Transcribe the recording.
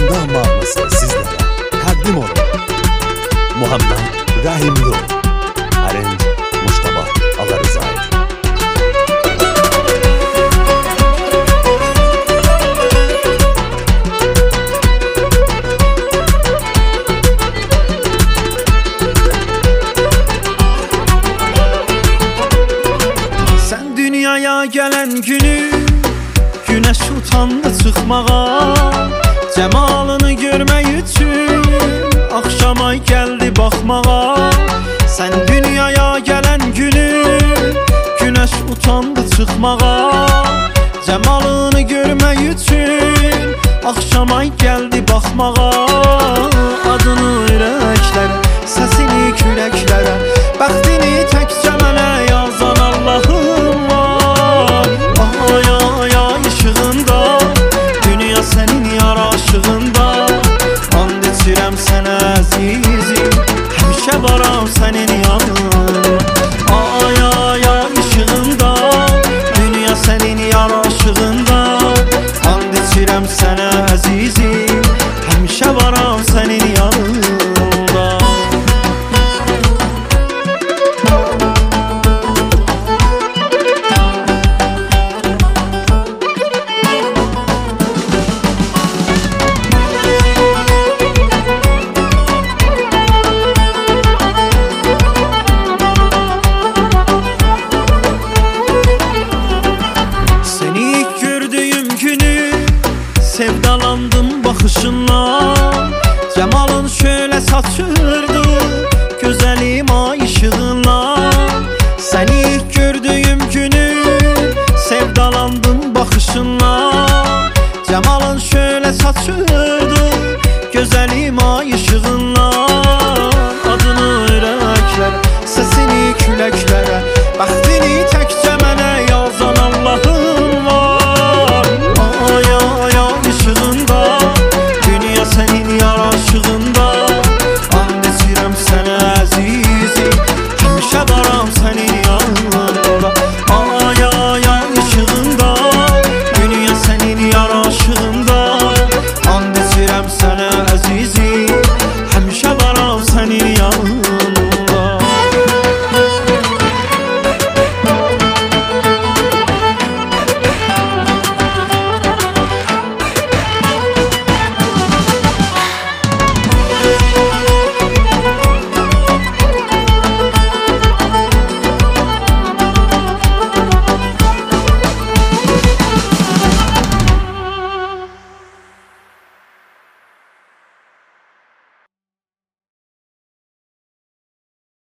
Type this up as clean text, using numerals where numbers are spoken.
Sevda mahnısı sizlere takdim olun. Muhammed Rahimlu, aranj Mustafa Alarizade. Sen dünyaya gelen günü güneş utandı çıkmağa, cemalını görmek için akşam ay geldi bakmağa. Sen dünyaya gelen günü güneş utandı çıkmağa, cemalını görmek için akşam ay geldi bakmağa. Adını yüreklere, sesini küreklere, bəxtini təkcə mənə yazan Allahım var. Ay ay ay ışığında, dünya sənin yaraşığında, and içirəm sənə əzizim, həmişə varam sənin yanında. Ay ay ay ışığında, dünya sənin yaraşığında, and içirəm sənə əzizim, həmişə varam sənin yanında. Sevdalandım bakışınla, cemalın şöyle saçırdı güzelim ay ışığınla. Seni ilk gördüğüm günü sevdalandım bakışınla, cemalın şöyle saçırdı güzelim ay ışığınla. Adını yüreklere, sesini küleklere, bəxtini təkcə mənə yazan Allahım var. Ay ay ay ışığında, dünya sənin yaraşığında, and içirəm sənə əzizim, həmişə varam sənin yanında. Ay ay ay ışığında, dünya sənin yaraşığında, and içirəm sənə